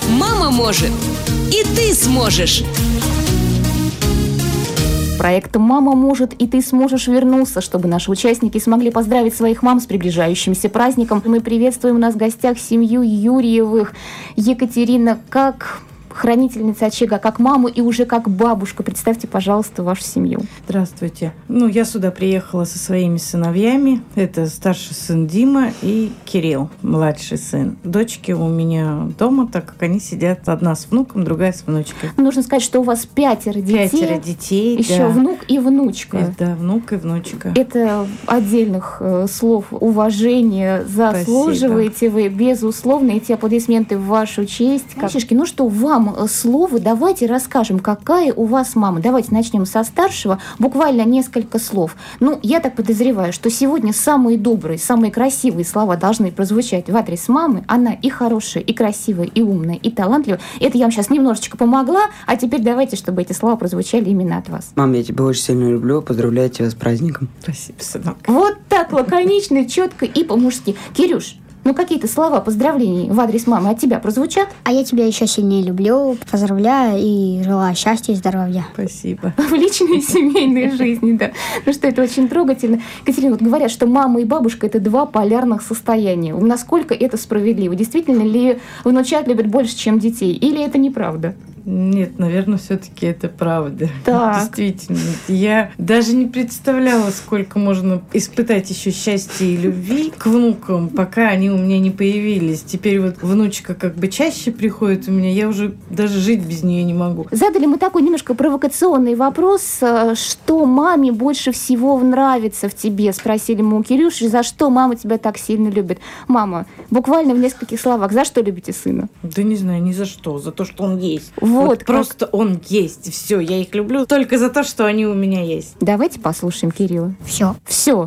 Мама может, и ты сможешь. Проект «Мама может, и ты сможешь» вернулся, чтобы наши участники смогли поздравить своих мам с приближающимся праздником. Мы приветствуем у нас в гостях семью Юрьевых. Екатерина, как хранительница очага, как маму и уже как бабушка. Представьте, пожалуйста, вашу семью. Здравствуйте. Я сюда приехала со своими сыновьями. Это старший сын Дима и Кирилл, младший сын. Дочки у меня дома, так как они сидят, одна с внуком, другая с внучкой. Нужно сказать, что у вас 5 детей. 5 детей, еще да. Внук и внучка. Да, внук и внучка. Это отдельных слов уважения заслуживаете. Спасибо. Вы, безусловно, эти аплодисменты в вашу честь. Мальчишки, что вам слово, давайте расскажем, какая у вас мама. Давайте начнем со старшего. Буквально несколько слов. Я так подозреваю, что сегодня самые добрые, самые красивые слова должны прозвучать в адрес мамы. Она и хорошая, и красивая, и умная, и талантливая. Это я вам сейчас немножечко помогла, а теперь давайте, чтобы эти слова прозвучали именно от вас. Мам, я тебя очень сильно люблю. Поздравляю тебя с праздником. Спасибо, сынок. Вот так лаконично, четко и по-мужски. Кирюш, какие-то слова поздравлений в адрес мамы от тебя прозвучат? А я тебя еще сильнее люблю, поздравляю и желаю счастья и здоровья. Спасибо. В личной и семейной жизни, да. Что это очень трогательно. Катерина, говорят, что мама и бабушка – это два полярных состояния. Насколько это справедливо? Действительно ли внучат любят больше, чем детей? Или это неправда? Нет, наверное, все-таки это правда. Так. Действительно. Я даже не представляла, сколько можно испытать еще счастья и любви к внукам, пока они у меня не появились. Теперь внучка чаще приходит у меня, я уже даже жить без нее не могу. Задали мы такой немножко провокационный вопрос, что маме больше всего нравится в тебе? Спросили мы у Кирюши, за что мама тебя так сильно любит? Мама, буквально в нескольких словах, за что любите сына? Да не знаю, ни за что, за то, что он есть. Просто он есть, все, я их люблю только за то, что они у меня есть. Давайте послушаем Кирилла. Все.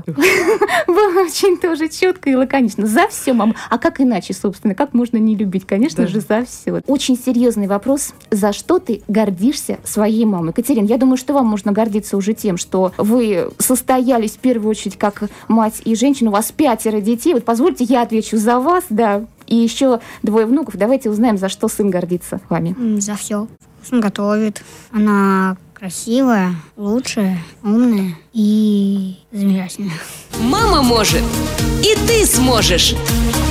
Вы очень тоже четко и лаконично. За все, мама. А как иначе, собственно? Как можно не любить? Конечно же, за все. Очень серьезный вопрос. За что ты гордишься своей мамой? Катерина, я думаю, что вам нужно гордиться уже тем, что вы состоялись в первую очередь как мать и женщина. У вас 5 детей. Позвольте, я отвечу за вас, да. И еще 2 внуков. Давайте узнаем, за что сын гордится вами. За все. Он готовит. Она красивая, лучшая, умная и замечательная. Мама может, и ты сможешь.